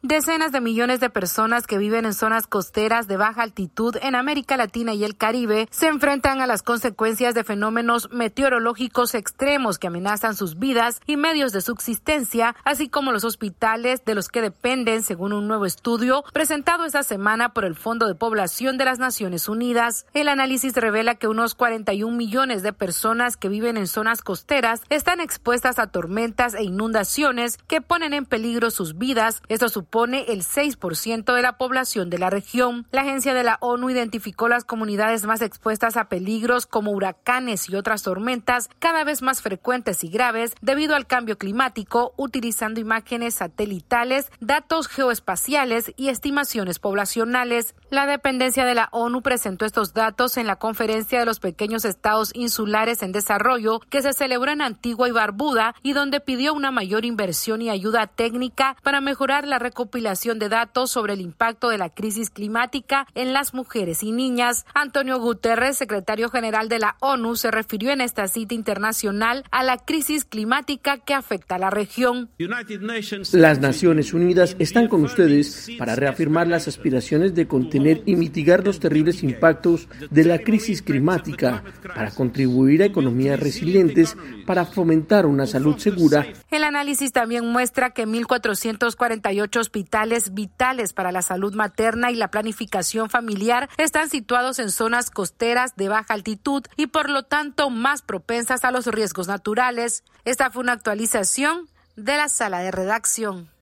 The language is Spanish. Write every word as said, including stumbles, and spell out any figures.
Decenas de millones de personas que viven en zonas costeras de baja altitud en América Latina y el Caribe se enfrentan a las consecuencias de fenómenos meteorológicos extremos que amenazan sus vidas y medios de subsistencia, así como los hospitales de los que dependen, según un nuevo estudio presentado esta semana por el Fondo de Población de las Naciones Unidas. El análisis revela que unos cuarenta y un millones de personas que viven en zonas costeras están expuestas a tormentas e inundaciones que ponen en peligro sus vidas. Esto supone el seis por ciento de la población de la región. La agencia de la ONU identificó las comunidades más expuestas a peligros como huracanes y otras tormentas cada vez más frecuentes y graves debido al cambio climático, utilizando imágenes satelitales, datos geoespaciales y estimaciones poblacionales. La dependencia de la ONU presentó estos datos en la Conferencia de los Pequeños Estados Insulares en Desarrollo que se celebró en Antigua y Barbuda y donde pidió una mayor inversión y ayuda técnica para mejorar la recopilación de datos sobre el impacto de la crisis climática en las mujeres y niñas. Antonio Guterres, secretario general de la ONU, se refirió en esta cita internacional a la crisis climática que afecta a la región. Las Naciones Unidas están con ustedes para reafirmar las aspiraciones de contener y mitigar los terribles impactos de la crisis climática, para contribuir a economías resilientes, para fomentar una salud segura. El análisis también muestra que mil cuatrocientos cuarenta y ocho hospitales vitales para la salud materna y la planificación familiar están situados en zonas costeras de baja altitud y por lo tanto más propensas a los riesgos naturales. Esta fue una actualización de la sala de redacción.